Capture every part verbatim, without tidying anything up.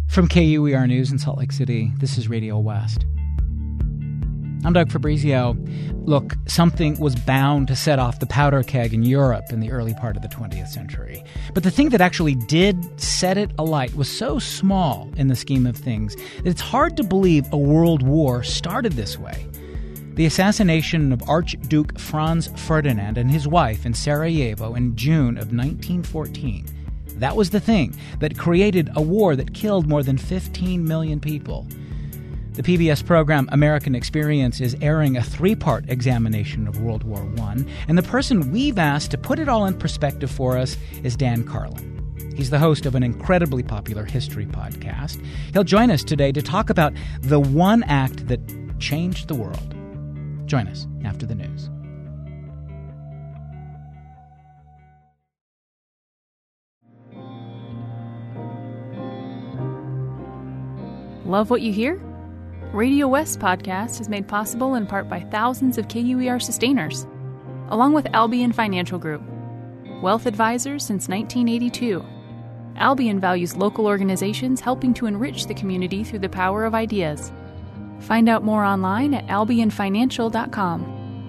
From K U E R News in Salt Lake City, this is Radio West. I'm Doug Fabrizio. Look, something was bound to set off the powder keg in Europe in the early part of the twentieth century. But the thing that actually did set it alight was so small in the scheme of things that it's hard to believe a world war started this way. The assassination of Archduke Franz Ferdinand and his wife in Sarajevo in June of nineteen fourteen. That was the thing that created a war that killed more than fifteen million people. The P B S program American Experience is airing a three-part examination of World War One, and the person we've asked to put it all in perspective for us is Dan Carlin. He's the host of an incredibly popular history podcast. He'll join us today to talk about the one act that changed the world. Join us after the news. Love what you hear? Radio West podcast is made possible in part by thousands of K U E R sustainers, along with Albion Financial Group, wealth advisors since nineteen eighty-two. Albion values local organizations helping to enrich the community through the power of ideas. Find out more online at albion financial dot com.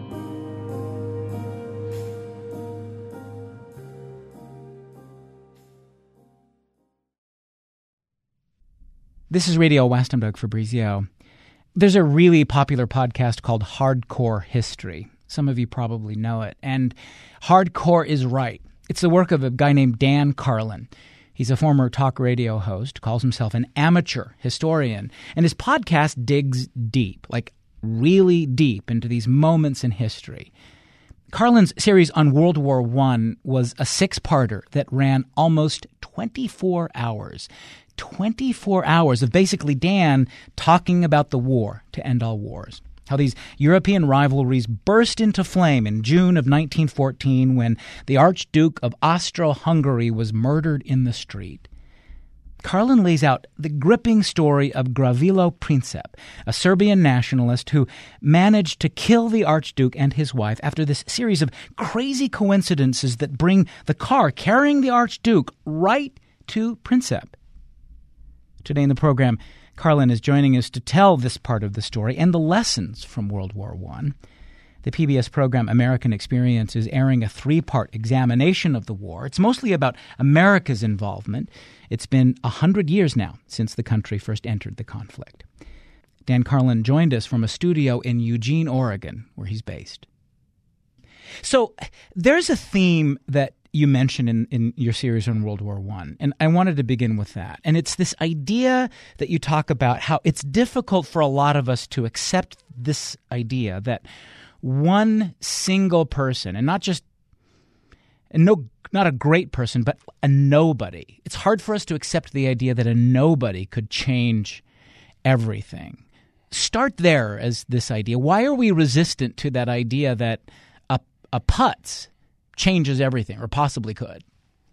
This is Radio West. I'm Doug Fabrizio. There's a really popular podcast called Hardcore History. Some of you probably know it. And hardcore is right. It's the work of a guy named Dan Carlin. He's a former talk radio host, calls himself an amateur historian. And his podcast digs deep, like really deep into these moments in history. Carlin's series on World War One was a six-parter that ran almost twenty-four hours. twenty-four hours of basically Dan talking about the war to end all wars. How these European rivalries burst into flame in June of nineteen fourteen when the Archduke of Austro-Hungary was murdered in the street. Carlin lays out the gripping story of Gavrilo Princip, a Serbian nationalist who managed to kill the Archduke and his wife after this series of crazy coincidences that bring the car carrying the Archduke right to Princip. Today in the program, Carlin is joining us to tell this part of the story and the lessons from World War One. The P B S program American Experience is airing a three-part examination of the war. It's mostly about America's involvement. It's been a hundred years now since the country first entered the conflict. Dan Carlin joined us from a studio in Eugene, Oregon, where he's based. So there's a theme that you mentioned in, in your series on World War One, and I wanted to begin with that. And it's this idea that you talk about how it's difficult for a lot of us to accept this idea that one single person, and not just and no, not a great person, but a nobody. It's hard for us to accept the idea that a nobody could change everything. Start there as this idea. Why are we resistant to that idea that a, a putz changes everything, or possibly could?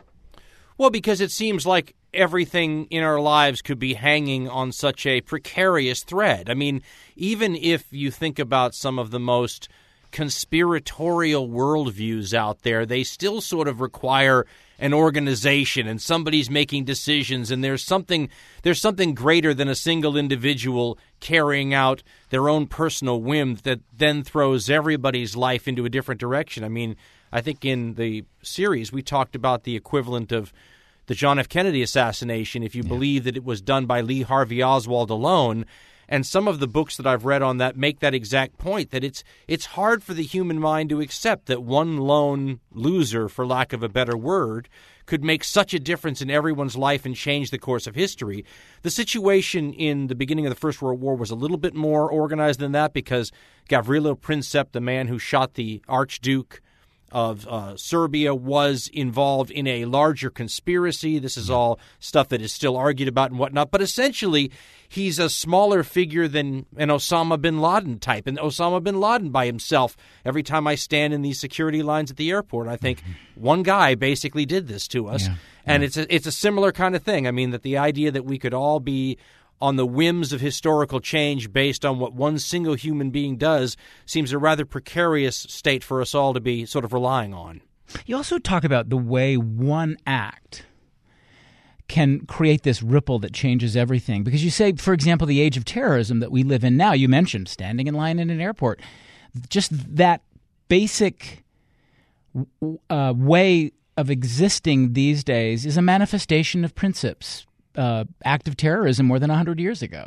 Well, because it seems like everything in our lives could be hanging on such a precarious thread. I mean, even if you think about some of the most conspiratorial worldviews out there, they still sort of require an organization and somebody's making decisions, and there's something there's something greater than a single individual carrying out their own personal whim that then throws everybody's life into a different direction. I mean, I think in the series we talked about the equivalent of the John F. Kennedy assassination, if you yeah. believe that it was done by Lee Harvey Oswald alone. And some of the books that I've read on that make that exact point, that it's it's hard for the human mind to accept that one lone loser, for lack of a better word, could make such a difference in everyone's life and change the course of history. The situation in the beginning of the First World War was a little bit more organized than that, because Gavrilo Princip, the man who shot the Archduke of uh, Serbia, was involved in a larger conspiracy. This is all stuff that is still argued about and whatnot. But essentially, he's a smaller figure than an Osama bin Laden type. And Osama bin Laden by himself, every time I stand in these security lines at the airport, I think mm-hmm. one guy basically did this to us. Yeah. And yeah. it's a, it's a similar kind of thing. I mean, that the idea that we could all be on the whims of historical change based on what one single human being does seems a rather precarious state for us all to be sort of relying on. You also talk about the way one act can create this ripple that changes everything. Because you say, for example, the age of terrorism that we live in now, you mentioned standing in line in an airport. Just that basic uh, way of existing these days is a manifestation of Princip's uh, act of terrorism more than one hundred years ago.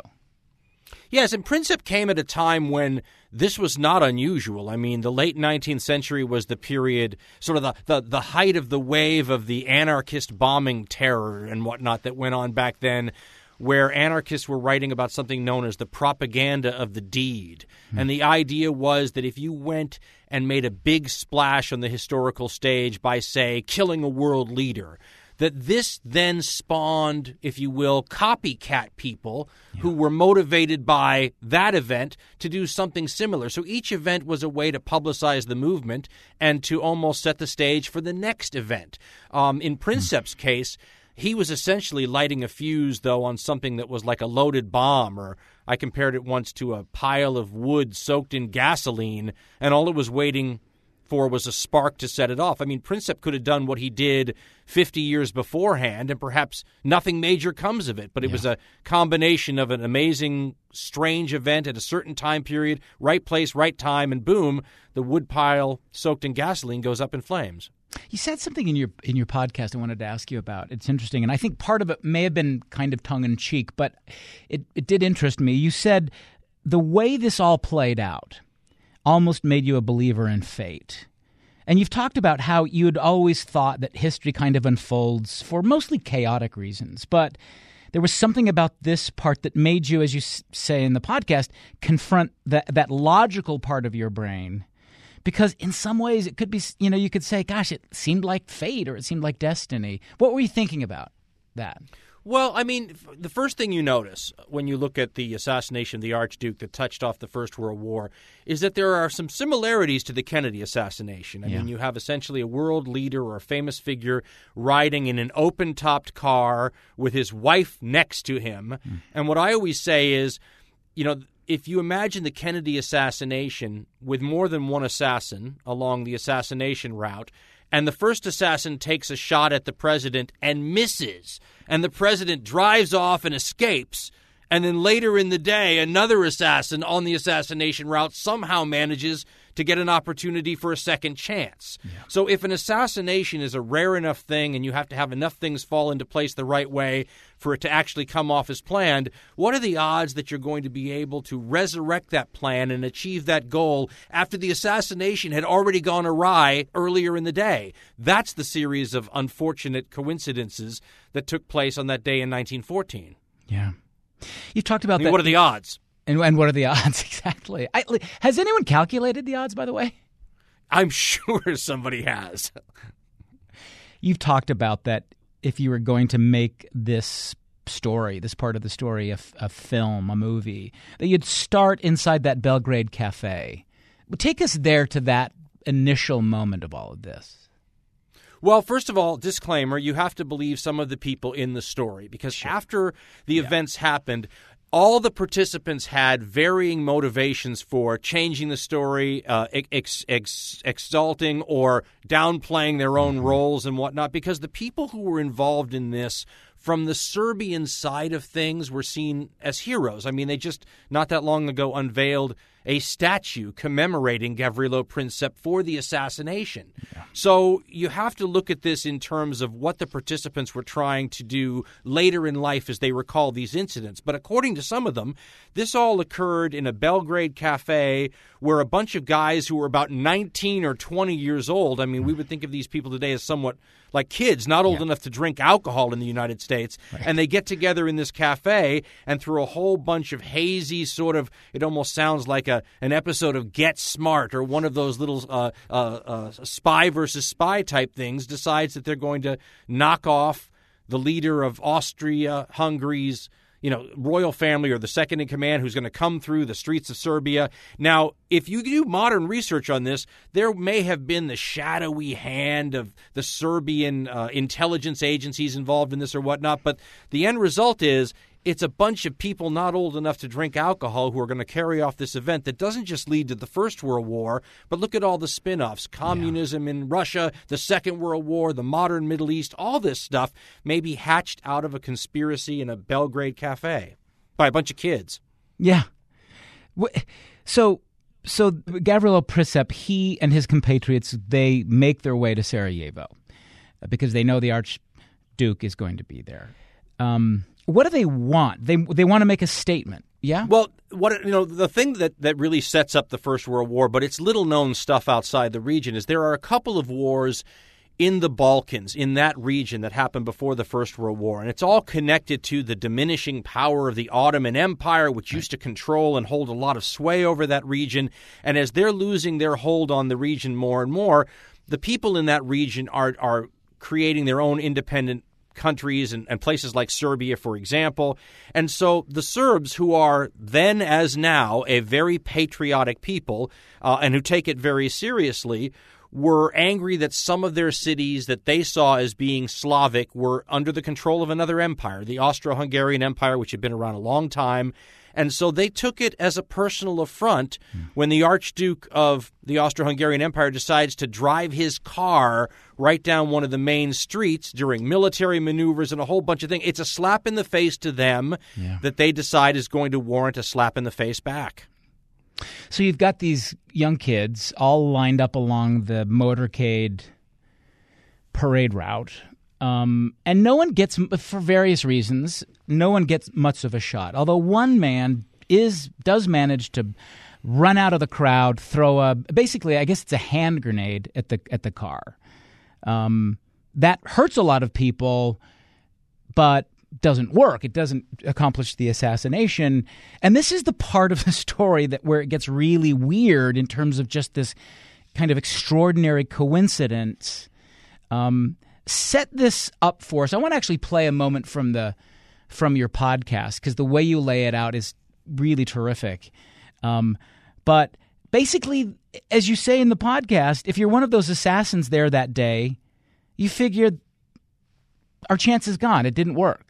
Yes, and Princip came at a time when this was not unusual. I mean, the late nineteenth century was the period, sort of the, the, the height of the wave of the anarchist bombing terror and whatnot that went on back then, where anarchists were writing about something known as the propaganda of the deed. Mm. And the idea was that if you went and made a big splash on the historical stage by, say, killing a world leader, that this then spawned, if you will, copycat people yeah. who were motivated by that event to do something similar. So each event was a way to publicize the movement and to almost set the stage for the next event. Um, in Princip's mm. case, he was essentially lighting a fuse, though, on something that was like a loaded bomb, or I compared it once to a pile of wood soaked in gasoline, and all it was waiting for was a spark to set it off. I mean, Princip could have done what he did fifty years beforehand, and perhaps nothing major comes of it. But it yeah. was a combination of an amazing, strange event at a certain time period, right place, right time, and boom, the wood pile soaked in gasoline goes up in flames. You said something in your in your podcast I wanted to ask you about. It's interesting, and I think part of it may have been kind of tongue-in-cheek, but it, it did interest me. You said the way this all played out almost made you a believer in fate. And you've talked about how you had always thought that history kind of unfolds for mostly chaotic reasons, but there was something about this part that made you, as you say in the podcast, confront that that logical part of your brain. Because in some ways it could be, you know, you could say, gosh, it seemed like fate or it seemed like destiny. What were you thinking about that? Well, I mean, the first thing you notice when you look at the assassination of the Archduke that touched off the First World War is that there are some similarities to the Kennedy assassination. I yeah. mean, you have essentially a world leader or a famous figure riding in an open-topped car with his wife next to him. Mm. And what I always say is, you know, if you imagine the Kennedy assassination with more than one assassin along the assassination route, and the first assassin takes a shot at the president and misses, and the president drives off and escapes, and then later in the day, another assassin on the assassination route somehow manages to get an opportunity for a second chance. Yeah. So if an assassination is a rare enough thing and you have to have enough things fall into place the right way for it to actually come off as planned, what are the odds that you're going to be able to resurrect that plan and achieve that goal after the assassination had already gone awry earlier in the day? That's the series of unfortunate coincidences that took place on that day in nineteen fourteen. Yeah. You've talked about I mean, that. What are the odds? And, and what are the odds exactly? I, has anyone calculated the odds, by the way? I'm sure somebody has. You've talked about that if you were going to make this story, this part of the story, a, a film, a movie, that you'd start inside that Belgrade cafe. Take us there to that initial moment of all of this. Well, first of all, disclaimer, you have to believe some of the people in the story, because sure. after the yeah. events happened, all the participants had varying motivations for changing the story, uh, ex- ex- exalting or downplaying their own mm-hmm. roles and whatnot, because the people who were involved in this from the Serbian side of things were seen as heroes. I mean, they just not that long ago unveiled a statue commemorating Gavrilo Princip for the assassination. Yeah. So you have to look at this in terms of what the participants were trying to do later in life as they recall these incidents. But according to some of them, this all occurred in a Belgrade cafe where a bunch of guys who were about nineteen or twenty years old, I mean, we would think of these people today as somewhat like kids, not old yeah. enough to drink alcohol in the United States, right. and they get together in this cafe, and through a whole bunch of hazy sort of, it almost sounds like a an episode of Get Smart or one of those little uh, uh, uh, spy versus spy type things, decides that they're going to knock off the leader of Austria, Hungary's, you know, royal family or the second in command who's going to come through the streets of Serbia. Now, if you do modern research on this, there may have been the shadowy hand of the Serbian uh, intelligence agencies involved in this or whatnot, but the end result is it's a bunch of people not old enough to drink alcohol who are going to carry off this event that doesn't just lead to the First World War, but look at all the spin-offs. Communism yeah. in Russia, the Second World War, the modern Middle East, all this stuff may be hatched out of a conspiracy in a Belgrade cafe by a bunch of kids. Yeah. So so Gavrilo Princip, he and his compatriots, they make their way to Sarajevo because they know the Archduke is going to be there. Um What do they want? They they want to make a statement, yeah? Well, what you know, the thing that, that really sets up the First World War, but it's little-known stuff outside the region, is there are a couple of wars in the Balkans, in that region, that happened before the First World War, and it's all connected to the diminishing power of the Ottoman Empire, which used to control and hold a lot of sway over that region, and as they're losing their hold on the region more and more, the people in that region are are creating their own independent countries and, and places like Serbia, for example. And so the Serbs, who are then as now a very patriotic people uh, and who take it very seriously, were angry that some of their cities that they saw as being Slavic were under the control of another empire, the Austro-Hungarian Empire, which had been around a long time. And so they took it as a personal affront mm. when the Archduke of the Austro-Hungarian Empire decides to drive his car right down one of the main streets during military maneuvers and a whole bunch of things. It's a slap in the face to them yeah. that they decide is going to warrant a slap in the face back. So you've got these young kids all lined up along the motorcade parade route. Um, and no one gets, for various reasons, no one gets much of a shot. Although one man is does manage to run out of the crowd, throw a basically, I guess it's a hand grenade at the at the car. Um, that hurts a lot of people, but doesn't work. It doesn't accomplish the assassination. And this is the part of the story that where it gets really weird in terms of just this kind of extraordinary coincidence. Um, set this up for us. I want to actually play a moment from the from your podcast because the way you lay it out is really terrific. Um, but basically, as you say in the podcast, if you're one of those assassins there that day, you figured our chance is gone. It didn't work.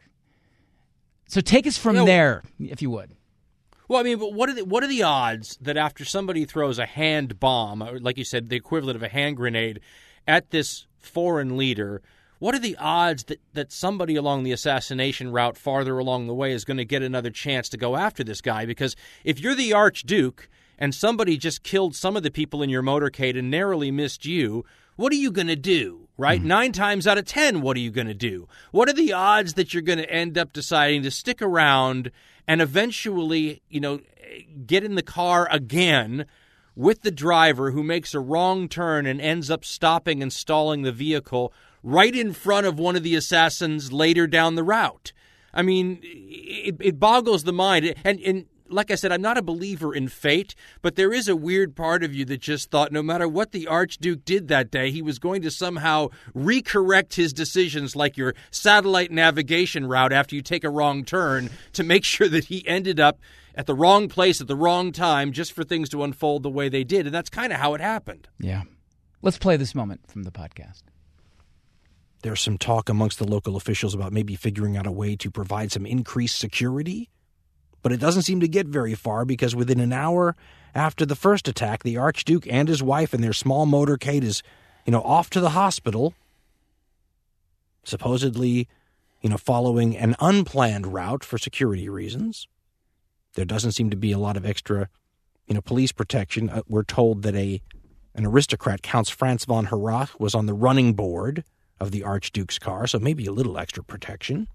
So take us from you know, there, if you would. Well, I mean, but what are the, what are the odds that after somebody throws a hand bomb, or like you said, the equivalent of a hand grenade, at this foreign leader, what are the odds that, that somebody along the assassination route farther along the way is going to get another chance to go after this guy? Because if you're the Archduke and somebody just killed some of the people in your motorcade and narrowly missed you, what are you going to do, right? Mm. Nine times out of ten, what are you going to do? What are the odds that you're going to end up deciding to stick around and eventually, you know, get in the car again with the driver who makes a wrong turn and ends up stopping and stalling the vehicle right in front of one of the assassins later down the route? I mean, it, it boggles the mind. And, and like I said, I'm not a believer in fate, but there is a weird part of you that just thought no matter what the Archduke did that day, he was going to somehow recorrect his decisions like your satellite navigation route after you take a wrong turn to make sure that he ended up at the wrong place at the wrong time just for things to unfold the way they did. And that's kind of how it happened. Yeah. Let's play this moment from the podcast. There's some talk amongst the local officials about maybe figuring out a way to provide some increased security. But it doesn't seem to get very far because within an hour after the first attack, the Archduke and his wife and their small motorcade is, you know, off to the hospital, supposedly, you know, following an unplanned route for security reasons. There doesn't seem to be a lot of extra, you know, police protection. Uh, we're told that a an aristocrat, Count Franz von Harrach, was on the running board of the Archduke's car, so maybe a little extra protection.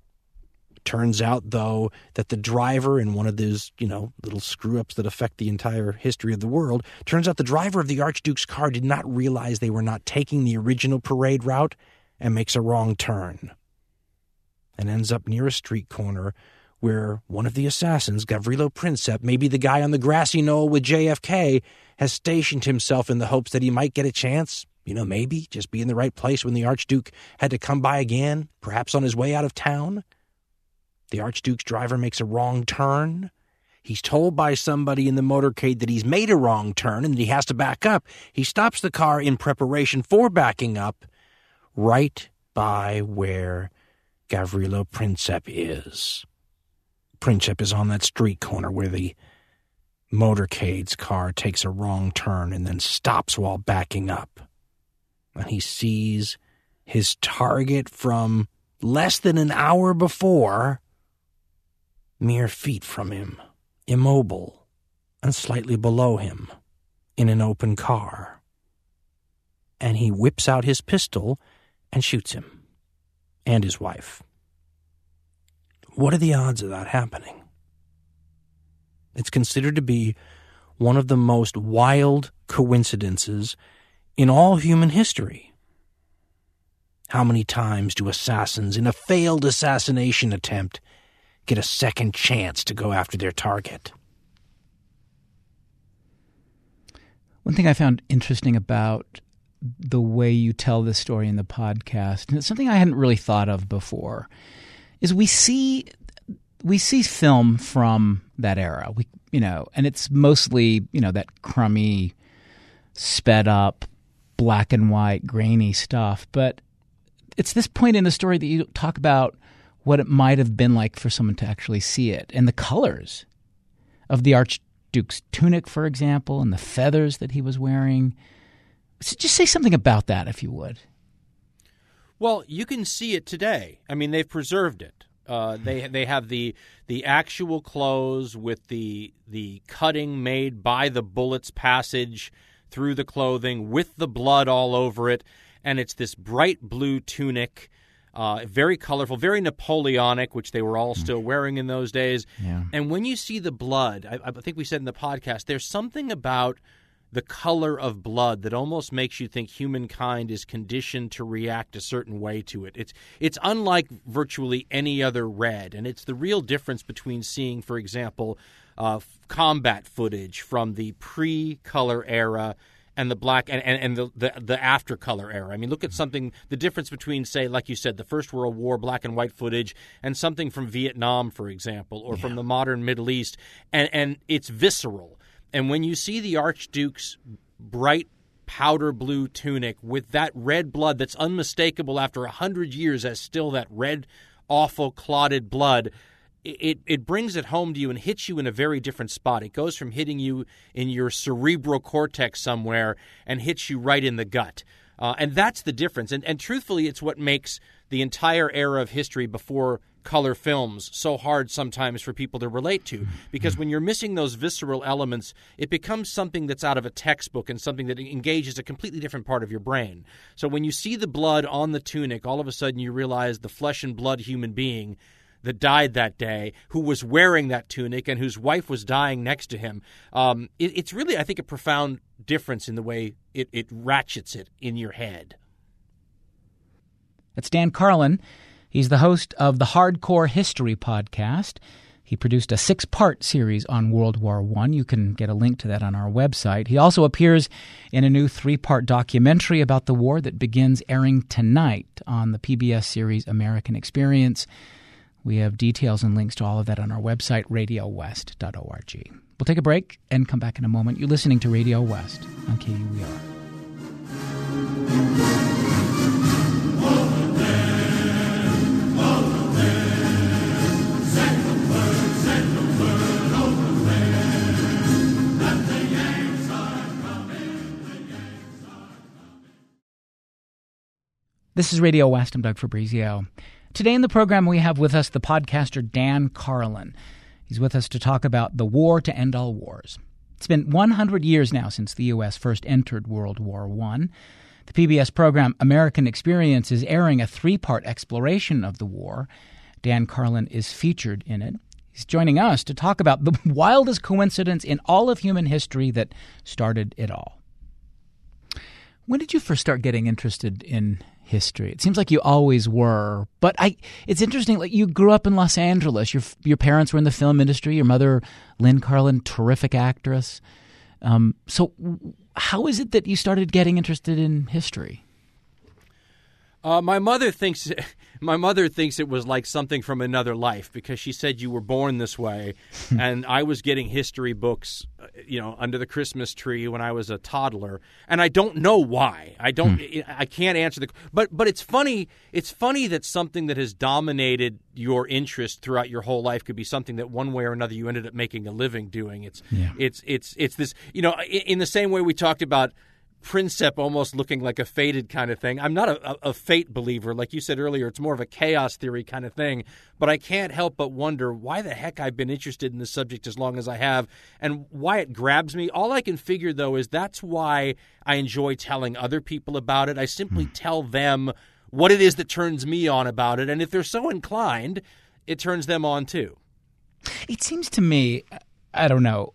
Turns out, though, that the driver in one of those, you know, little screw-ups that affect the entire history of the world, turns out the driver of the Archduke's car did not realize they were not taking the original parade route and makes a wrong turn and ends up near a street corner where one of the assassins, Gavrilo Princip, maybe the guy on the grassy knoll with J F K, has stationed himself in the hopes that he might get a chance, you know, maybe just be in the right place when the Archduke had to come by again, perhaps on his way out of town. The Archduke's driver makes a wrong turn. He's told by somebody in the motorcade that he's made a wrong turn and that he has to back up. He stops the car in preparation for backing up right by where Gavrilo Princip is. Princip is on that street corner where the motorcade's car takes a wrong turn and then stops while backing up. And he sees his target from less than an hour before, mere feet from him, immobile and slightly below him, in an open car. And he whips out his pistol and shoots him and his wife. What are the odds of that happening? It's considered to be one of the most wild coincidences in all human history. How many times do assassins in a failed assassination attempt get a second chance to go after their target? One thing I found interesting about the way you tell this story in the podcast, and it's something I hadn't really thought of before, is we see we see film from that era. We you know, and it's mostly, you know, that crummy, sped up, black and white, grainy stuff. But it's this point in the story that you talk about what it might have been like for someone to actually see it, and the colors of the Archduke's tunic, for example, and the feathers that he was wearing. So just say something about that, if you would. Well, you can see it today. I mean, they've preserved it. Uh, they they have the the actual clothes with the the cutting made by the bullet's passage through the clothing with the blood all over it, and it's this bright blue tunic. Uh, very colorful, very Napoleonic, which they were all still wearing in those days. Yeah. And when you see the blood, I, I think we said in the podcast, there's something about the color of blood that almost makes you think humankind is conditioned to react a certain way to it. It's it's unlike virtually any other red, and it's the real difference between seeing, for example, uh, combat footage from the pre-color era and the black and, and, and the, the, the after color era. I mean, look at something, the difference between, say, like you said, the First World War black and white footage and something from Vietnam, for example, or yeah. from the modern Middle East, and, and it's visceral. And when you see the Archduke's bright powder blue tunic with that red blood that's unmistakable after a hundred years as still that red, awful, clotted blood, It it brings it home to you and hits you in a very different spot. It goes from hitting you in your cerebral cortex somewhere and hits you right in the gut. Uh, and that's the difference. And, and truthfully, it's what makes the entire era of history before color films so hard sometimes for people to relate to. Because when you're missing those visceral elements, it becomes something that's out of a textbook and something that engages a completely different part of your brain. So when you see the blood on the tunic, all of a sudden you realize the flesh and blood human being that died that day, who was wearing that tunic and whose wife was dying next to him. Um, it, it's really, I think, a profound difference in the way it, it ratchets it in your head. That's Dan Carlin. He's the host of the Hardcore History podcast. He produced a six-part series on World War One. You can get a link to that on our website. He also appears in a new three-part documentary about the war that begins airing tonight on the P B S series American Experience. We have details and links to all of that on our website, radio west dot org. We'll take a break and come back in a moment. You're listening to Radio West on K U E R. This is Radio West. I'm Doug Fabrizio. Today in the program, we have with us the podcaster Dan Carlin. He's with us to talk about the war to end all wars. It's been one hundred years now since the U S first entered World War One. The P B S program American Experience is airing a three-part exploration of the war. Dan Carlin is featured in it. He's joining us to talk about the wildest coincidence in all of human history that started it all. When did you first start getting interested in history? It seems like you always were, but I it's interesting, like you grew up in Los Angeles. Your your parents were in the film industry. Your mother, Lynn Carlin, terrific actress. Um, so how is it that you started getting interested in history? Uh, my mother thinks my mother thinks it was like something from another life because she said you were born this way, and I was getting history books, you know, under the Christmas tree when I was a toddler, and I don't know why. I don't. Hmm. I can't answer the. But but it's funny. It's funny that something that has dominated your interest throughout your whole life could be something that one way or another you ended up making a living doing. It's yeah. it's it's it's this. You know, in the same way we talked about Prinsep almost looking like a fated kind of thing. I'm not a, a fate believer. Like you said earlier, it's more of a chaos theory kind of thing. But I can't help but wonder why the heck I've been interested in this subject as long as I have and why it grabs me. All I can figure, though, is that's why I enjoy telling other people about it. I simply hmm. tell them what it is that turns me on about it. And if they're so inclined, it turns them on, too. It seems to me, I don't know,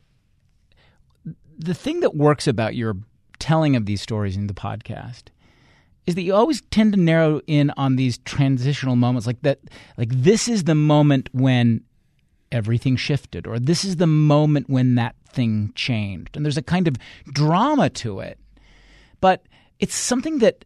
the thing that works about your telling of these stories in the podcast is that you always tend to narrow in on these transitional moments, like that, like this is the moment when everything shifted, or this is the moment when that thing changed. And there's a kind of drama to it, but it's something that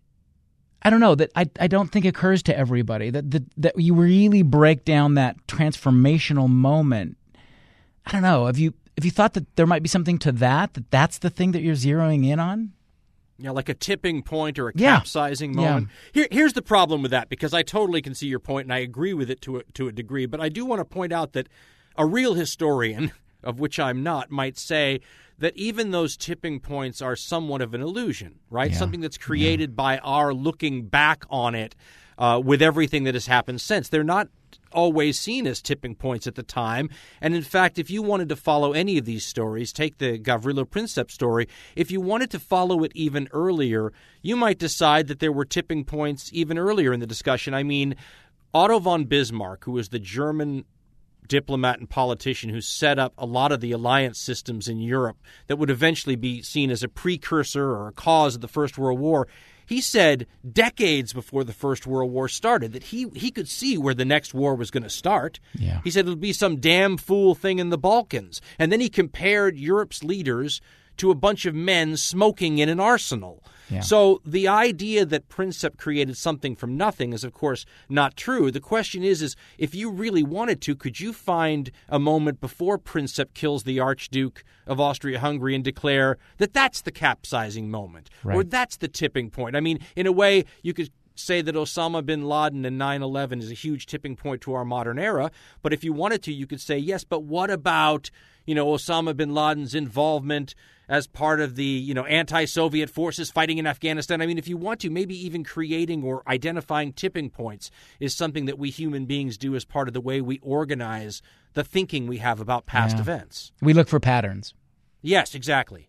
I don't know, that I I don't think occurs to everybody, that that, that you really break down that transformational moment. I don't know. Have you Have you thought that there might be something to that, that that's the thing that you're zeroing in on? Yeah, like a tipping point or a yeah. capsizing moment. Yeah. Here, here's the problem with that, because I totally can see your point, and I agree with it to a, to a degree. But I do want to point out that a real historian, of which I'm not, might say that even those tipping points are somewhat of an illusion, right? Yeah. Something that's created yeah. by our looking back on it uh, with everything that has happened since. They're not always seen as tipping points at the time. And in fact, if you wanted to follow any of these stories, take the Gavrilo Princip story, if you wanted to follow it even earlier, you might decide that there were tipping points even earlier in the discussion. I mean, Otto von Bismarck, who was the German diplomat and politician who set up a lot of the alliance systems in Europe that would eventually be seen as a precursor or a cause of the First World War, he said decades before the First World War started that he, he could see where the next war was going to start. Yeah. He said it would be some damn fool thing in the Balkans. And then he compared Europe's leaders to a bunch of men smoking in an arsenal. Yeah. So the idea that Princip created something from nothing is, of course, not true. The question is, is if you really wanted to, could you find a moment before Princip kills the Archduke of Austria-Hungary and declare that that's the capsizing moment, right. or that's the tipping point? I mean, in a way, you could say that Osama bin Laden and nine eleven is a huge tipping point to our modern era. But if you wanted to, you could say, yes, but what about, you know, Osama bin Laden's involvement as part of the, you know, anti-Soviet forces fighting in Afghanistan? I mean, if you want to, maybe even creating or identifying tipping points is something that we human beings do as part of the way we organize the thinking we have about past yeah. events. We look for patterns. Yes, exactly.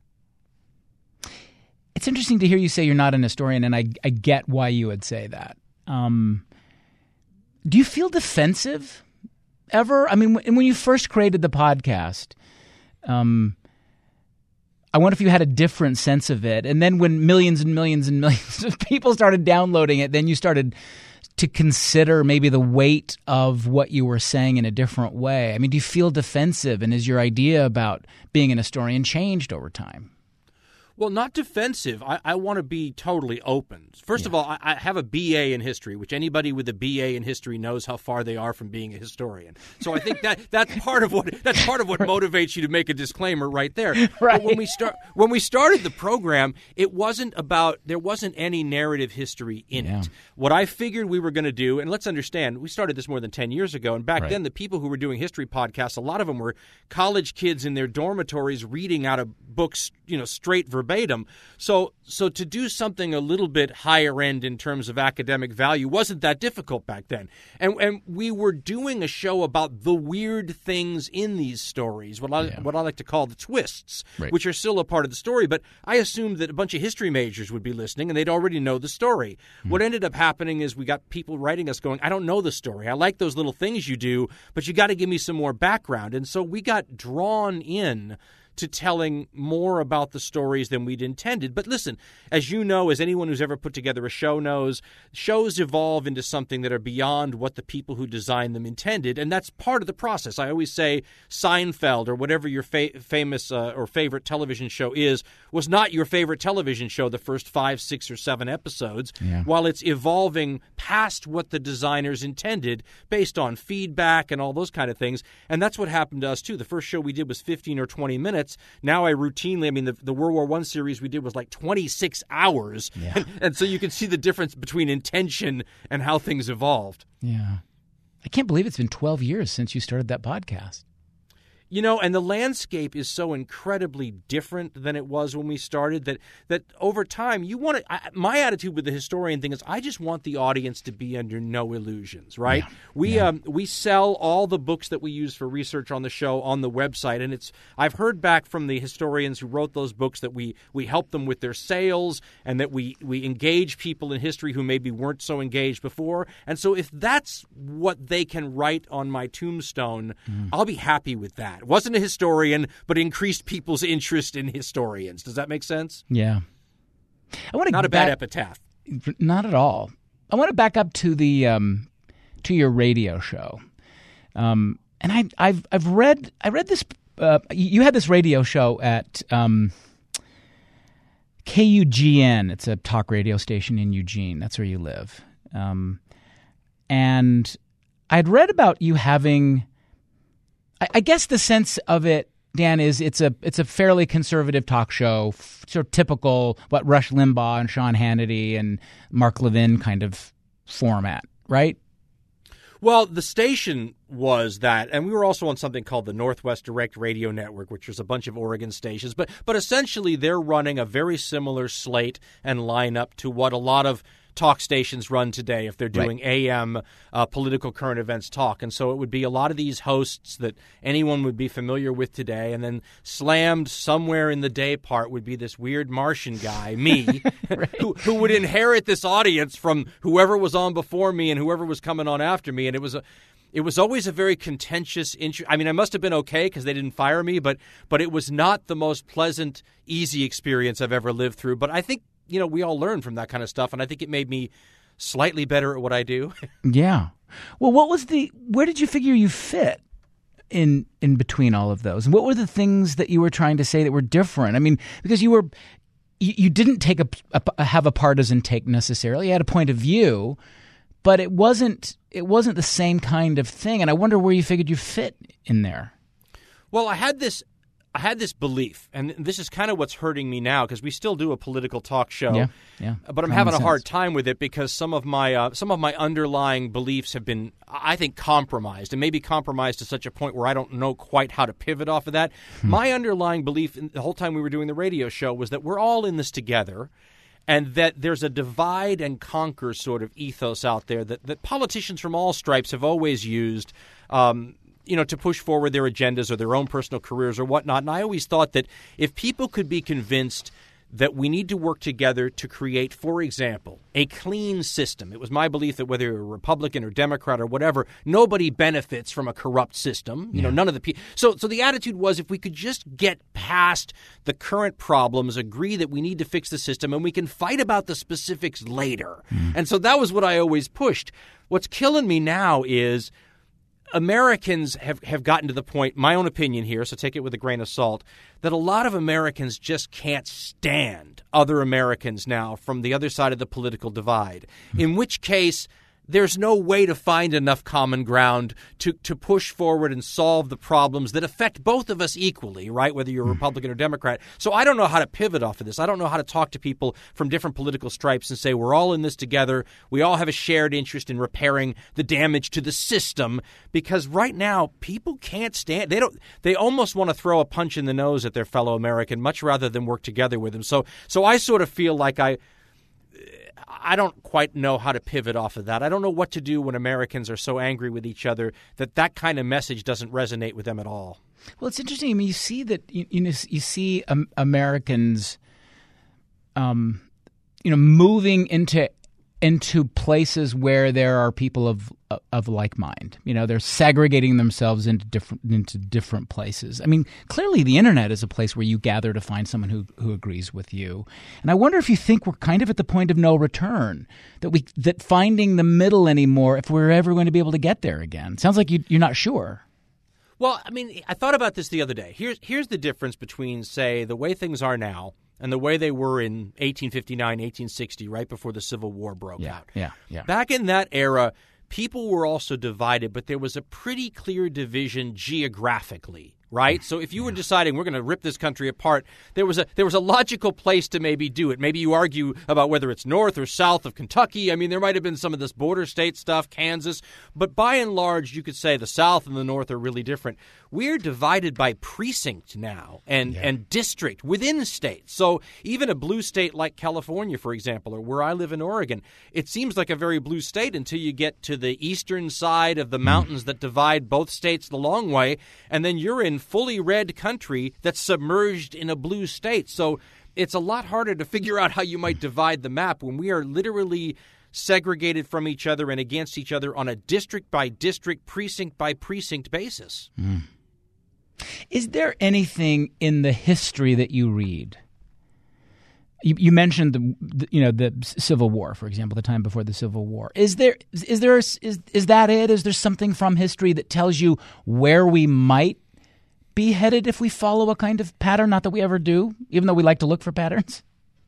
It's interesting to hear you say you're not an historian, and I, I get why you would say that. Um, do you feel defensive ever? I mean, when you first created the podcast, um, I wonder if you had a different sense of it. And then when millions and millions and millions of people started downloading it, then you started to consider maybe the weight of what you were saying in a different way. I mean, do you feel defensive? And is your idea about being an historian changed over time? Well, not defensive. I, I want to be totally open. First yeah. of all, I, I have a B A in history, which anybody with a B A in history knows how far they are from being a historian. So I think that that's part of what that's part of what motivates you to make a disclaimer right there. Right. But when we start when we started the program, it wasn't about there wasn't any narrative history in yeah. it. What I figured we were going to do, and let's understand, we started this more than ten years ago, and back right. then the people who were doing history podcasts, a lot of them were college kids in their dormitories reading out of books, you know, straight verbatim. Verbatim. So so to do something a little bit higher end in terms of academic value wasn't that difficult back then. And and we were doing a show about the weird things in these stories, what I, yeah. what I like to call the twists, right. which are still a part of the story. But I assumed that a bunch of history majors would be listening and they'd already know the story. Hmm. What ended up happening is we got people writing us going, I don't know the story. I like those little things you do, but you got to give me some more background. And so we got drawn in to telling more about the stories than we'd intended. But listen, as you know, as anyone who's ever put together a show knows, shows evolve into something that are beyond what the people who designed them intended, and that's part of the process. I always say Seinfeld, or whatever your fa- famous uh, or favorite television show is, was not your favorite television show the first five, six, or seven episodes, yeah. while it's evolving past what the designers intended based on feedback and all those kind of things. And that's what happened to us, too. The first show we did was fifteen or twenty minutes. Now I routinely, I mean, the, the World War One series we did was like twenty-six hours. Yeah. And, and so you can see the difference between intention and how things evolved. Yeah. I can't believe it's been twelve years since you started that podcast. You know, and the landscape is so incredibly different than it was when we started that that over time you want to. I, my attitude with the historian thing is I just want the audience to be under no illusions, right? Yeah. We Yeah. um we sell all the books that we use for research on the show on the website, and it's I've heard back from the historians who wrote those books that we we help them with their sales and that we we engage people in history who maybe weren't so engaged before. And so if that's what they can write on my tombstone, mm. I'll be happy with that. Wasn't a historian, but increased people's interest in historians. Does that make sense? Yeah. I want to Not a back, bad epitaph. Not at all. I want to back up to the um, to your radio show, um, and I, I've I've read I read this. Uh, you had this radio show at um, K U G N. It's a talk radio station in Eugene. That's where you live, um, and I'd read about you having. I guess the sense of it, Dan, is it's a it's a fairly conservative talk show, sort of typical what Rush Limbaugh and Sean Hannity and Mark Levin kind of format, right? Well, the station was that, and we were also on something called the Northwest Direct Radio Network, which was a bunch of Oregon stations. But but essentially, they're running a very similar slate and lineup to what a lot of talk stations run today if they're doing right. A M uh, political current events talk. And so it would be a lot of these hosts that anyone would be familiar with today, and then slammed somewhere in the day part would be this weird Martian guy, me, right. who, who would inherit this audience from whoever was on before me and whoever was coming on after me. And it was a It was always a very contentious issue. I mean, I must have been okay because they didn't fire me, but but it was not the most pleasant, easy experience I've ever lived through. But I think, you know, we all learn from that kind of stuff, and I think it made me slightly better at what I do. Yeah. Well, what was the – where did you figure you fit in in between all of those? And what were the things that you were trying to say that were different? I mean, because you were you, – you didn't take a, a have a partisan take necessarily. You had a point of view, but it wasn't it wasn't the same kind of thing. And I wonder where you figured you fit in there. Well, I had this – I had this belief, and this is kind of what's hurting me now because we still do a political talk show, yeah, yeah. but I'm Common having a sense. hard time with it because some of my uh, some of my underlying beliefs have been, I think, compromised, and maybe compromised to such a point where I don't know quite how to pivot off of that. Hmm. My underlying belief in the whole time we were doing the radio show was that we're all in this together, and that there's a divide and conquer sort of ethos out there that, that politicians from all stripes have always used. Um, you know, to push forward their agendas or their own personal careers or whatnot. And I always thought that if people could be convinced that we need to work together to create, for example, a clean system. It was my belief that whether you're a Republican or Democrat or whatever, nobody benefits from a corrupt system. You yeah. know, none of the people. So, so the attitude was if we could just get past the current problems, agree that we need to fix the system, and we can fight about the specifics later. Mm. And so that was what I always pushed. What's killing me now is Americans have, have gotten to the point, my own opinion here, so take it with a grain of salt, that a lot of Americans just can't stand other Americans now from the other side of the political divide, in which case there's no way to find enough common ground to, to push forward and solve the problems that affect both of us equally, right, whether you're a Republican or Democrat. So I don't know how to pivot off of this. I don't know how to talk to people from different political stripes and say we're all in this together. We all have a shared interest in repairing the damage to the system because right now people can't stand – they don't. They almost want to throw a punch in the nose at their fellow American much rather than work together with them. So, so I sort of feel like I – I don't quite know how to pivot off of that. I don't know what to do when Americans are so angry with each other that that kind of message doesn't resonate with them at all. Well, it's interesting. I mean, you see that you, you know you see um, Americans, um, you know, moving into into places where there are people of of like mind. You know, they're segregating themselves into different into different places. I mean, clearly the internet is a place where you gather to find someone who who agrees with you. And I wonder if you think we're kind of at the point of no return, that we that finding the middle anymore, if we're ever going to be able to get there again. Sounds like you, you're not sure. Well, I mean, I thought about this the other day. Here's here's the difference between, say, the way things are now and the way they were in eighteen fifty-nine, eighteen sixty, right before the Civil War broke yeah, out. Yeah, yeah. Back in that era, people were also divided, but there was a pretty clear division geographically, right? So if you were deciding we're going to rip this country apart, there was a there was a logical place to maybe do it. Maybe you argue about whether it's north or south of Kentucky. I mean, there might have been some of this border state stuff, Kansas. But by and large, you could say the south and the north are really different. We're divided by precinct now and, Yeah. and district within states. So even a blue state like California, for example, or where I live in Oregon, it seems like a very blue state until you get to the eastern side of the mountains that divide both states the long way, and then you're in fully red country that's submerged in a blue state. So it's a lot harder to figure out how you might divide the map when we are literally segregated from each other and against each other on a district by district, precinct by precinct basis. Mm. Is there anything in the history that you read? You, you mentioned the, the you know the Civil War, for example, the time before the Civil War. Is there is there is is that it? Is there something from history that tells you where we might be headed if we follow a kind of pattern? Not that we ever do, even though we like to look for patterns.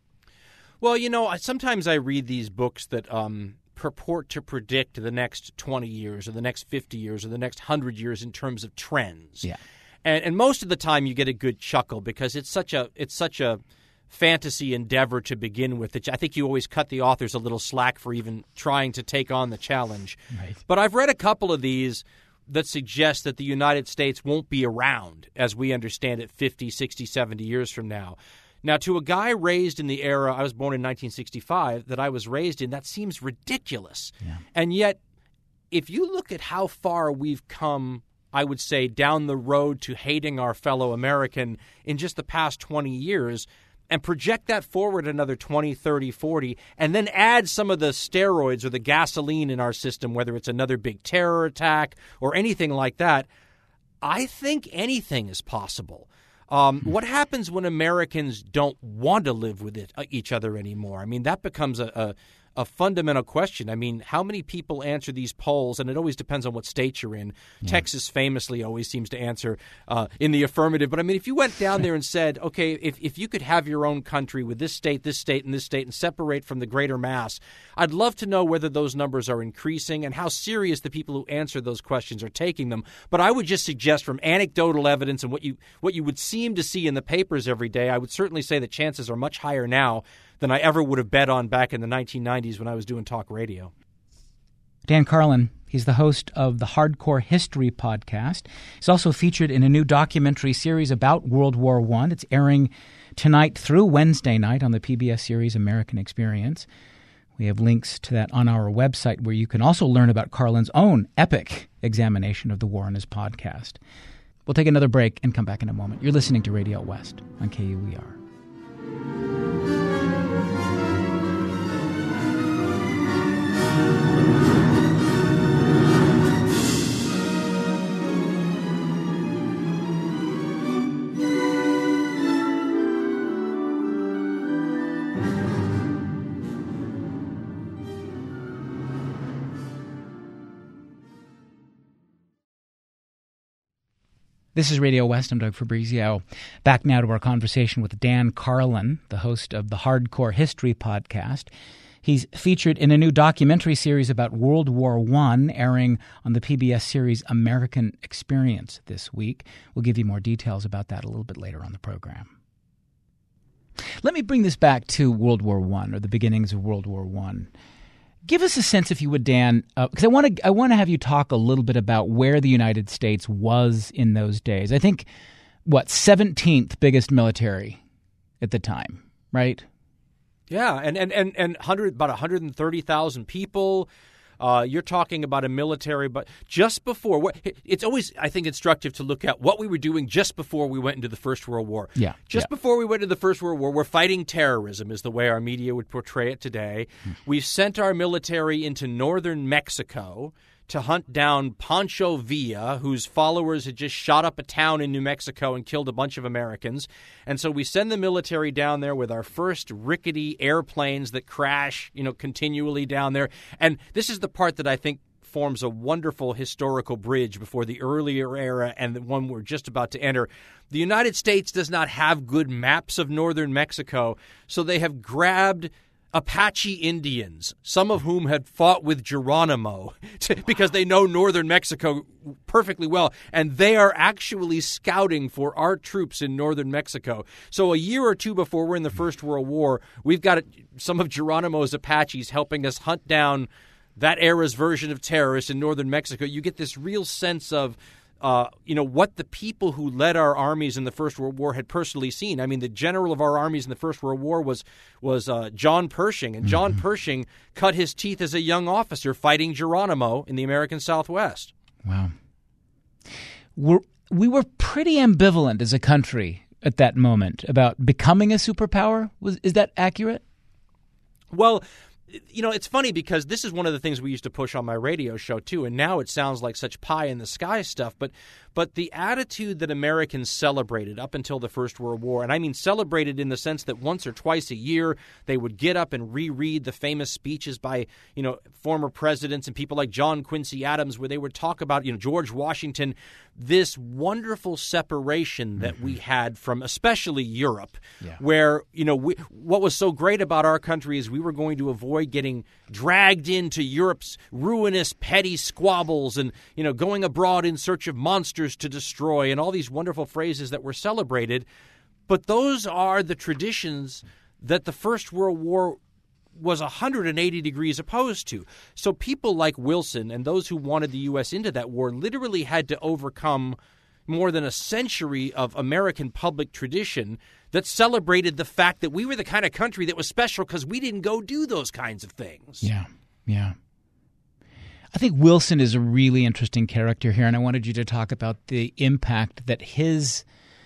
Well, you know, sometimes I read these books that um, purport to predict the next twenty years or the next fifty years or the next one hundred years in terms of trends. Yeah. And, and most of the time you get a good chuckle because it's such a it's such a fantasy endeavor to begin with that I think you always cut the authors a little slack for even trying to take on the challenge. Right. But I've read a couple of these that suggest that the United States won't be around as we understand it fifty, sixty, seventy years from now. Now, to a guy raised in the era, I was born in nineteen sixty-five, that I was raised in, that seems ridiculous. Yeah. And yet, if you look at how far we've come, I would say, down the road to hating our fellow American in just the past twenty years, and project that forward another twenty, thirty, forty, and then add some of the steroids or the gasoline in our system, whether it's another big terror attack or anything like that, I think anything is possible. Um, what happens when Americans don't want to live with it, uh, each other anymore? I mean, that becomes a, a, a fundamental question. I mean, how many people answer these polls? And it always depends on what state you're in. Yeah. Texas famously always seems to answer uh, in the affirmative. But I mean, if you went down there and said, okay, if, if you could have your own country with this state, this state, and this state and separate from the greater mass, I'd love to know whether those numbers are increasing and how serious the people who answer those questions are taking them. But I would just suggest from anecdotal evidence and what you what you would seem to see in the papers every day, I would certainly say the chances are much higher now than I ever would have bet on back in the nineteen nineties when I was doing talk radio. Dan Carlin, he's the host of the Hardcore History podcast. He's also featured in a new documentary series about World War One. It's airing tonight through Wednesday night on the P B S series American Experience. We have links to that on our website where you can also learn about Carlin's own epic examination of the war in his podcast. We'll take another break and come back in a moment. You're listening to Radio West on K U E R. This is Radio West. I'm Doug Fabrizio. Back now to our conversation with Dan Carlin, the host of the Hardcore History podcast. He's featured in a new documentary series about World War One, airing on the P B S series American Experience this week. We'll give you more details about that a little bit later on the program. Let me bring this back to World War One, or the beginnings of World War One. Give us a sense, if you would, Dan, because uh, I want to I want to have you talk a little bit about where the United States was in those days. I think, what, seventeenth biggest military at the time, right? Yeah, and and and, and one hundred, about one hundred thirty thousand people. Uh, you're talking about a military, but just before, it's always, I think, instructive to look at what we were doing just before we went into the First World War. Yeah. Just yeah. before we went into the First World War, we're fighting terrorism, is the way our media would portray it today. Hmm. We've sent our military into northern Mexico to hunt down Pancho Villa, whose followers had just shot up a town in New Mexico and killed a bunch of Americans. And so we send the military down there with our first rickety airplanes that crash, you know, continually down there. And this is the part that I think forms a wonderful historical bridge before the earlier era and the one we're just about to enter. The United States does not have good maps of northern Mexico, so they have grabbed Apache Indians, some of whom had fought with Geronimo because they know northern Mexico perfectly well, and they are actually scouting for our troops in northern Mexico. So a year or two before we're in the First World War, we've got some of Geronimo's Apaches helping us hunt down that era's version of terrorists in northern Mexico. You get this real sense of Uh, you know, what the people who led our armies in the First World War had personally seen. I mean, the general of our armies in the First World War was was uh, John Pershing, and John mm-hmm. Pershing cut his teeth as a young officer fighting Geronimo in the American Southwest. Wow. We're, we were pretty ambivalent as a country at that moment about becoming a superpower. Was is that accurate? Well, you know, it's funny because this is one of the things we used to push on my radio show, too, and now it sounds like such pie-in-the-sky stuff, but but the attitude that Americans celebrated up until the First World War, and I mean celebrated in the sense that once or twice a year they would get up and reread the famous speeches by, you know, former presidents and people like John Quincy Adams, where they would talk about, you know, George Washington, this wonderful separation that mm-hmm. we had from especially Europe, yeah. where, you know, we, what was so great about our country is we were going to avoid getting dragged into Europe's ruinous petty squabbles and, you know, going abroad in search of monsters to destroy and all these wonderful phrases that were celebrated. But those are the traditions that the First World War was one hundred eighty degrees opposed to. So people like Wilson and those who wanted the U S into that war literally had to overcome more than a century of American public tradition that celebrated the fact that we were the kind of country that was special because we didn't go do those kinds of things. Yeah, yeah. I think Wilson is a really interesting character here, and I wanted you to talk about the impact that his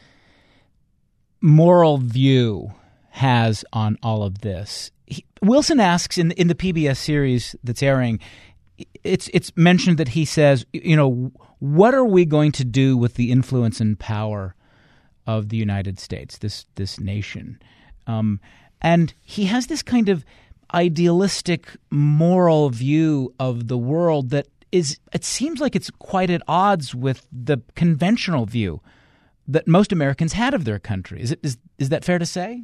moral view has on all of this. He, Wilson asks in in the P B S series that's airing, it's it's mentioned that he says, you know, what are we going to do with the influence and power of the United States, this this nation? Um, and he has this kind of idealistic moral view of the world that is, it seems like it's quite at odds with the conventional view that most Americans had of their country. Is it is is that fair to say?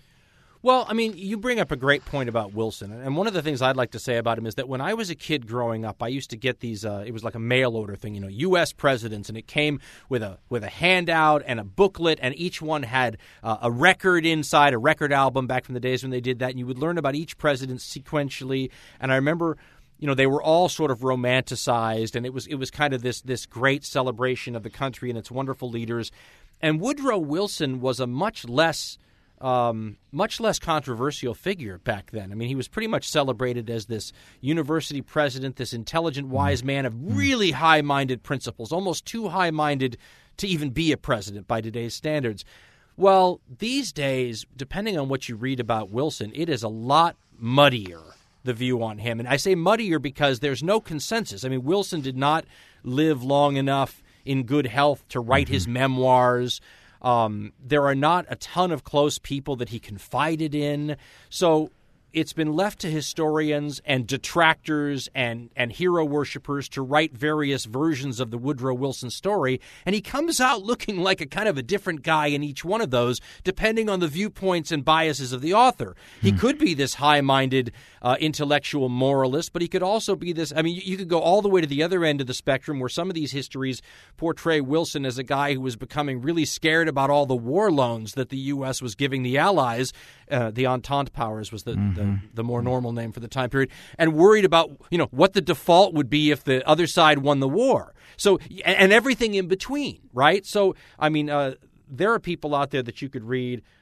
Well, I mean, you bring up a great point about Wilson. And one of the things I'd like to say about him is that when I was a kid growing up, I used to get these, uh, it was like a mail order thing, you know, U S presidents, and it came with a with a handout and a booklet, and each one had uh, a record inside, a record album back from the days when they did that, and you would learn about each president sequentially. And I remember, you know, they were all sort of romanticized, and it was it was kind of this this great celebration of the country and its wonderful leaders. And Woodrow Wilson was a much less Um, much less controversial figure back then. I mean, he was pretty much celebrated as this university president, this intelligent, wise man of really high-minded principles, almost too high-minded to even be a president by today's standards. Well, these days, depending on what you read about Wilson, it is a lot muddier, the view on him. And I say muddier because there's no consensus. I mean, Wilson did not live long enough in good health to write mm-hmm. his memoirs. Um, there are not a ton of close people that he confided in. So it's been left to historians and detractors and, and hero worshipers to write various versions of the Woodrow Wilson story. And he comes out looking like a kind of a different guy in each one of those, depending on the viewpoints and biases of the author. He hmm. could be this high-minded uh, intellectual moralist, but he could also be this, I mean, you, you could go all the way to the other end of the spectrum where some of these histories portray Wilson as a guy who was becoming really scared about all the war loans that the U S was giving the Allies. Uh, the Entente powers was the, mm-hmm. the the more normal name for the time period, and worried about, you know, what the default would be if the other side won the war. So, and everything in between, right? So, I mean, uh, there are people out there that you could read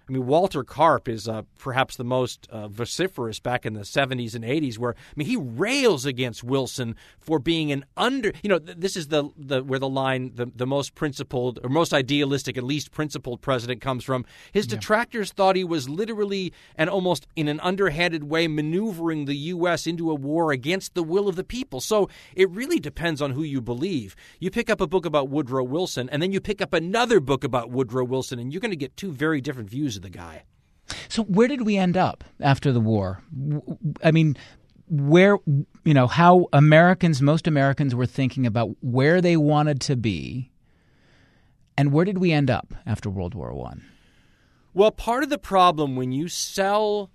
I mean, Walter Karp is uh, perhaps the most uh, vociferous back in the seventies and eighties, where, I mean, he rails against Wilson for being an under, you know, th- this is the, the where the line, the, the most principled or most idealistic, at least principled president comes from. His yeah. detractors thought he was literally and almost in an underhanded way maneuvering the U S into a war against the will of the people. So it really depends on who you believe. You pick up a book about Woodrow Wilson, and then you pick up another book about Woodrow Wilson, and you're going to get two very different views of the guy. So where did we end up after the war? I mean, where, you know, how Americans, most Americans were thinking about where they wanted to be, and where did we end up after World War One? Well, part of the problem when you sell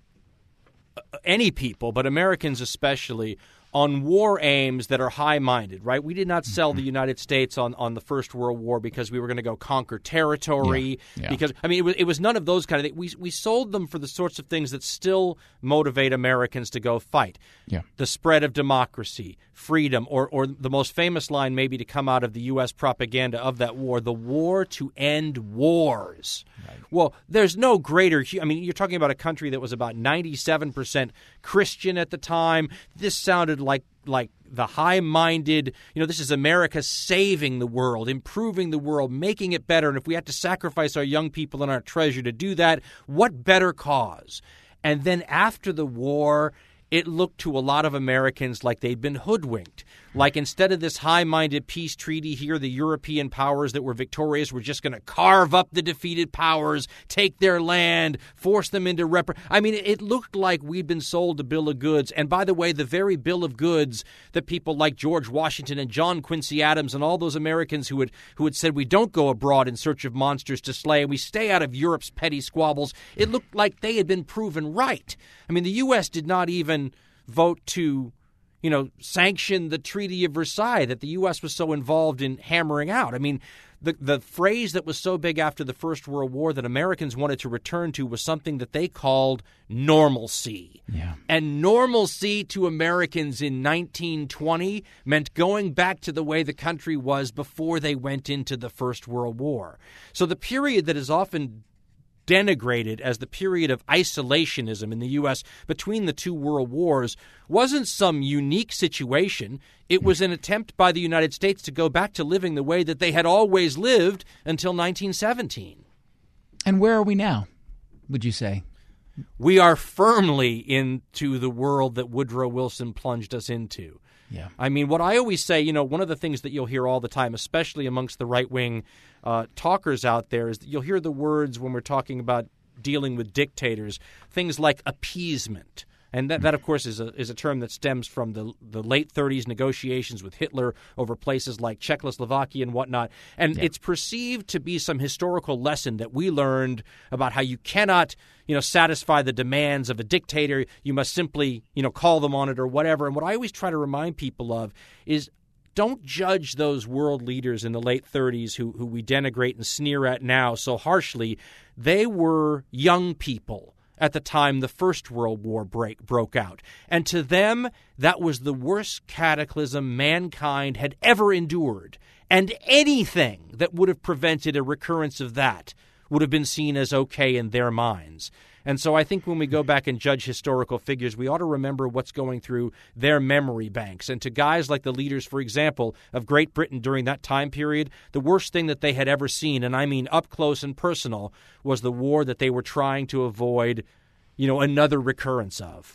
any people, but Americans especially, on war aims that are high-minded, right? We did not sell the United States on, on the First World War because we were going to go conquer territory. Yeah, yeah. Because I mean, it was it was none of those kind of things. We we sold them for the sorts of things that still motivate Americans to go fight. Yeah. The spread of democracy, freedom, or or the most famous line maybe to come out of the U S propaganda of that war: the war to end wars. Right. Well, there's no greater. I mean, you're talking about a country that was about ninety-seven percent Christian at the time. This sounded like like the high-minded, you know, this is America saving the world, improving the world, making it better. And if we had to sacrifice our young people and our treasure to do that, what better cause? And then after the war, it looked to a lot of Americans like they'd been hoodwinked. Like instead of this high-minded peace treaty here, the European powers that were victorious were just going to carve up the defeated powers, take their land, force them into rep. I mean, it looked like we'd been sold a bill of goods. And by the way, the very bill of goods that people like George Washington and John Quincy Adams and all those Americans who had who had said we don't go abroad in search of monsters to slay and we stay out of Europe's petty squabbles, it looked like they had been proven right. I mean, the U S did not even vote to, you know, sanction the Treaty of Versailles that the U S was so involved in hammering out. I mean, the the phrase that was so big after the First World War that Americans wanted to return to was something that they called normalcy. Yeah. And normalcy to Americans in nineteen twenty meant going back to the way the country was before they went into the First World War. So the period that is often denigrated as the period of isolationism in the U S between the two world wars wasn't some unique situation. It was an attempt by the United States to go back to living the way that they had always lived until nineteen seventeen. And where are we now, would you say? We are firmly into the world that Woodrow Wilson plunged us into. Yeah. I mean, what I always say, you know, one of the things that you'll hear all the time, especially amongst the right-wing uh, talkers out there, is that you'll hear the words when we're talking about dealing with dictators, things like appeasement. And that, that of course, is a is a term that stems from the the late thirties negotiations with Hitler over places like Czechoslovakia and whatnot. And yeah. It's perceived to be some historical lesson that we learned about how you cannot, you know, satisfy the demands of a dictator. You must simply, you know, call them on it or whatever. And what I always try to remind people of is don't judge those world leaders in the late thirties who, who we denigrate and sneer at now so harshly. They were young people at the time the First World War break, broke out. And to them, that was the worst cataclysm mankind had ever endured. And anything that would have prevented a recurrence of that would have been seen as okay in their minds. And so I think when we go back and judge historical figures, we ought to remember what's going through their memory banks. And to guys like the leaders, for example, of Great Britain during that time period, the worst thing that they had ever seen, and I mean up close and personal, was the war that they were trying to avoid, you know, another recurrence of.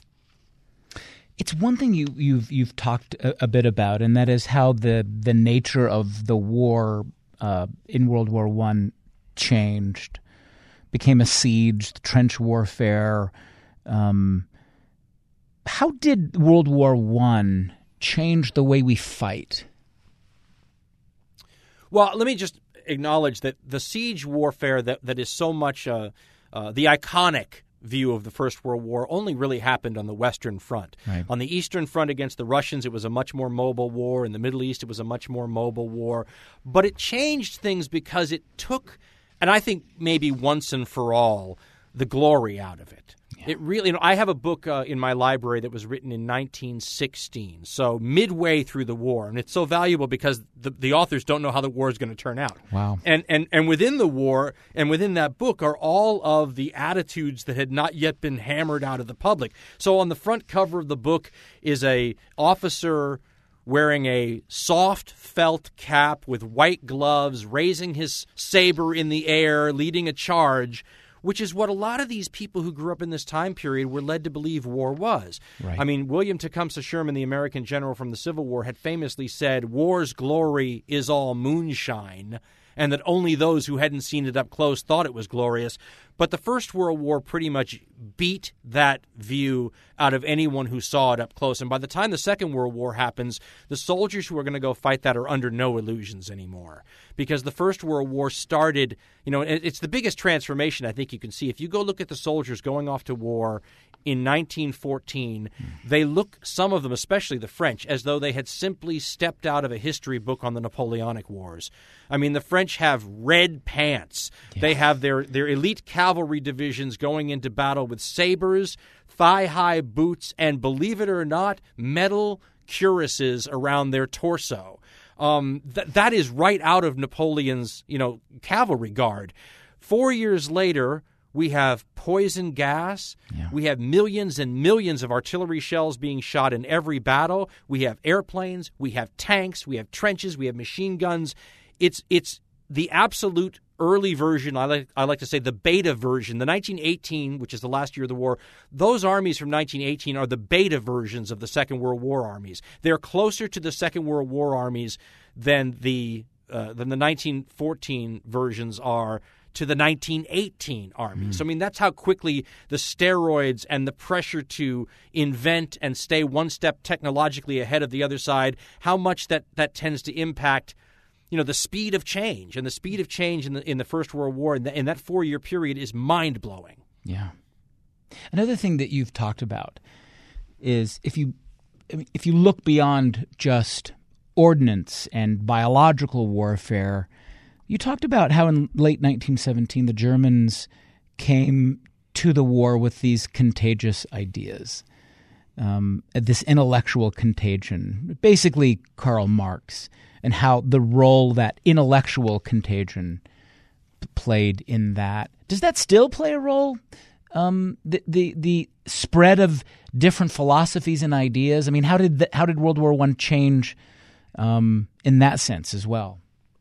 It's one thing you, you've you've talked a, a bit about, and that is how the the nature of the war uh, in World War One changed. Became a siege, trench warfare. Um, how did World War One change the way we fight? Well, let me just acknowledge that the siege warfare that, that is so much uh, uh, the iconic view of the First World War only really happened on the Western Front. Right. On the Eastern Front against the Russians, it was a much more mobile war. In the Middle East, it was a much more mobile war. But it changed things because it took, and I think maybe once and for all, the glory out of it. Yeah. It really, you know, I have a book uh, in my library that was written in nineteen sixteen, so midway through the war, and it's so valuable because the, the authors don't know how the war is going to turn out. Wow. And, and and within the war and within that book are all of the attitudes that had not yet been hammered out of the public. So on the front cover of the book is a officer wearing a soft felt cap with white gloves, raising his saber in the air, leading a charge, which is what a lot of these people who grew up in this time period were led to believe war was. Right. I mean, William Tecumseh Sherman, the American general from the Civil War, had famously said, "War's glory is all moonshine," and that only those who hadn't seen it up close thought it was glorious. But the First World War pretty much beat that view out of anyone who saw it up close. And by the time the Second World War happens, the soldiers who are going to go fight that are under no illusions anymore. Because the First World War started, you know, it's the biggest transformation I think you can see. If you go look at the soldiers going off to war in nineteen fourteen, they look, some of them, especially the French, as though they had simply stepped out of a history book on the Napoleonic Wars. I mean, the French have red pants. Yeah. They have their, their elite cavalry divisions going into battle with sabers, thigh-high boots, and, believe it or not, metal cuirasses around their torso. Um, th- that is right out of Napoleon's, you know, cavalry guard. Four years later, we have poison gas. Yeah. We have millions and millions of artillery shells being shot in every battle. We have airplanes. We have tanks. We have trenches. We have machine guns. It's it's the absolute early version. I like I like to say the beta version. The nineteen eighteen, which is the last year of the war, those armies from nineteen eighteen are the beta versions of the Second World War armies. They're closer to the Second World War armies than the uh, than the nineteen fourteen versions are to the nineteen eighteen army. Mm. So, I mean, that's how quickly the steroids and the pressure to invent and stay one step technologically ahead of the other side, how much that, that tends to impact, you know, the speed of change. And the speed of change in the in the First World War in, the, in that four-year period is mind-blowing. Yeah. Another thing that you've talked about is if you I mean, if you look beyond just ordnance and biological warfare, you talked about how in late nineteen seventeen the Germans came to the war with these contagious ideas, um, this intellectual contagion, basically Karl Marx, and how the role that intellectual contagion played in that. Does that still play a role? Um, the, the the spread of different philosophies and ideas. I mean, how did the, how did World War One change um, in that sense as well?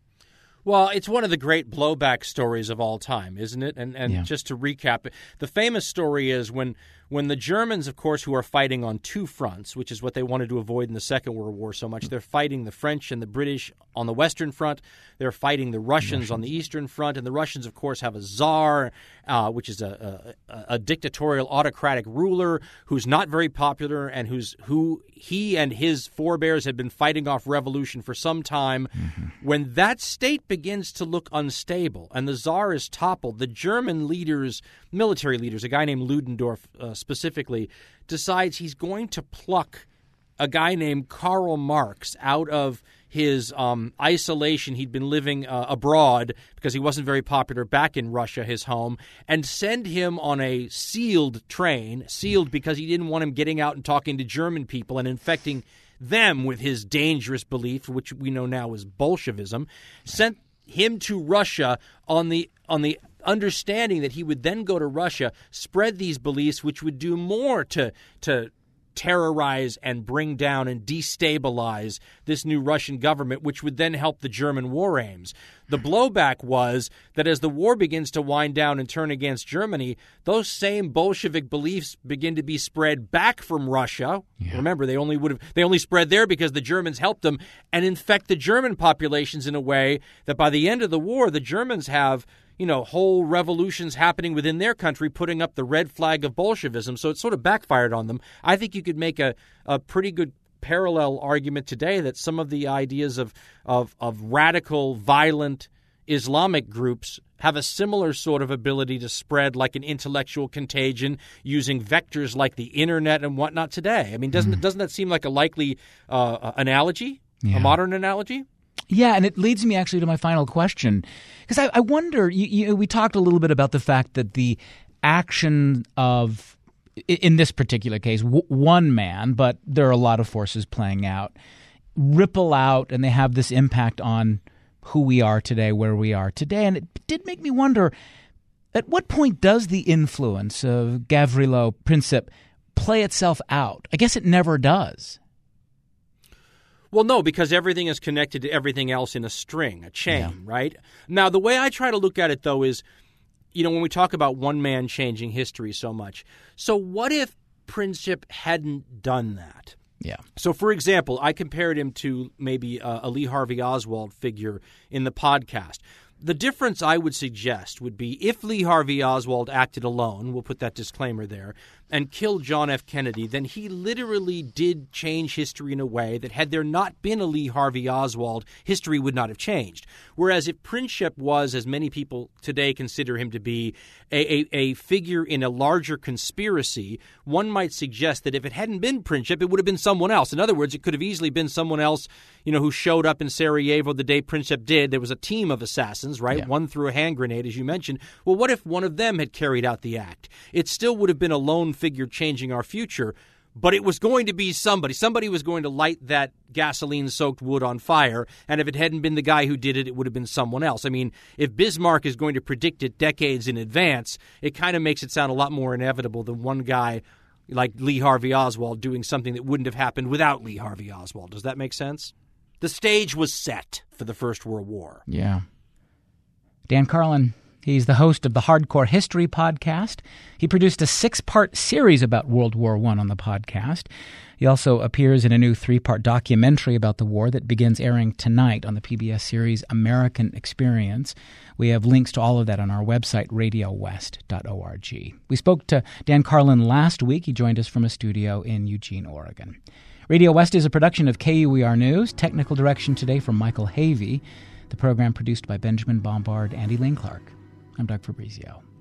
Well, it's one of the great blowback stories of all time, isn't it? And and yeah. just to recap, the famous story is when when the Germans, of course, who are fighting on two fronts, which is what they wanted to avoid in the Second World War so much, they're fighting the French and the British on the Western Front. They're fighting the Russians, Russians. on the Eastern Front. And the Russians, of course, have a Tsar, uh, which is a, a, a dictatorial, autocratic ruler who's not very popular and who's who he and his forebears had been fighting off revolution for some time. Mm-hmm. When that state begins to look unstable and the Tsar is toppled, the German leaders, military leaders, a guy named Ludendorff uh, specifically, decides he's going to pluck a guy named Karl Marx out of his um, isolation. He'd been living uh, abroad because he wasn't very popular back in Russia, his home, and send him on a sealed train, sealed because he didn't want him getting out and talking to German people and infecting them with his dangerous belief, which we know now is Bolshevism, sent him to Russia on the on the understanding that he would then go to Russia, spread these beliefs, which would do more to to terrorize and bring down and destabilize this new Russian government, which would then help the German war aims. The blowback was that as the war begins to wind down and turn against Germany, those same Bolshevik beliefs begin to be spread back from Russia. Yeah. Remember, they only would have they only spread there because the Germans helped them, and infect the German populations in a way that by the end of the war, the Germans have, you know, whole revolutions happening within their country, putting up the red flag of Bolshevism. So it sort of backfired on them. I think you could make a, a pretty good parallel argument today that some of the ideas of, of, of radical, violent Islamic groups have a similar sort of ability to spread like an intellectual contagion using vectors like the internet and whatnot today. I mean, doesn't, mm. doesn't that seem like a likely uh, analogy, yeah. a modern analogy? Yeah, and it leads me actually to my final question, because I, I wonder, you, you, we talked a little bit about the fact that the action of in this particular case, w- one man, but there are a lot of forces playing out, ripple out, and they have this impact on who we are today, where we are today. And it did make me wonder, at what point does the influence of Gavrilo Princip play itself out? I guess it never does. Well, no, because everything is connected to everything else in a string, a chain, yeah. right? Now, the way I try to look at it, though, is, you know, when we talk about one man changing history so much, so what if Princip hadn't done that? Yeah. So, for example, I compared him to maybe a, a Lee Harvey Oswald figure in the podcast. The difference I would suggest would be if Lee Harvey Oswald acted alone, we'll put that disclaimer there, and killed John F. Kennedy, then he literally did change history in a way that had there not been a Lee Harvey Oswald, history would not have changed. Whereas if Princip was, as many people today consider him to be, a, a, a figure in a larger conspiracy, one might suggest that if it hadn't been Princip, it would have been someone else. In other words, it could have easily been someone else, you know, who showed up in Sarajevo the day Princip did. There was a team of assassins, right? Yeah. One threw a hand grenade, as you mentioned. Well, what if one of them had carried out the act? It still would have been a lone figure changing our future, but it was going to be somebody. Somebody was going to light that gasoline-soaked wood on fire, and if it hadn't been the guy who did it, it would have been someone else. I mean, if Bismarck is going to predict it decades in advance, it kind of makes it sound a lot more inevitable than one guy like Lee Harvey Oswald doing something that wouldn't have happened without Lee Harvey Oswald. Does that make sense? The stage was set for the First World War. Yeah. Dan Carlin. He's the host of the Hardcore History podcast. He produced a six-part series about World War One on the podcast. He also appears in a new three-part documentary about the war that begins airing tonight on the P B S series American Experience. We have links to all of that on our website, radio west dot org. We spoke to Dan Carlin last week. He joined us from a studio in Eugene, Oregon. Radio West is a production of K U E R News. Technical direction today from Michael Havey. The program produced by Benjamin Bombard and Elaine Clark. I'm Doug Fabrizio.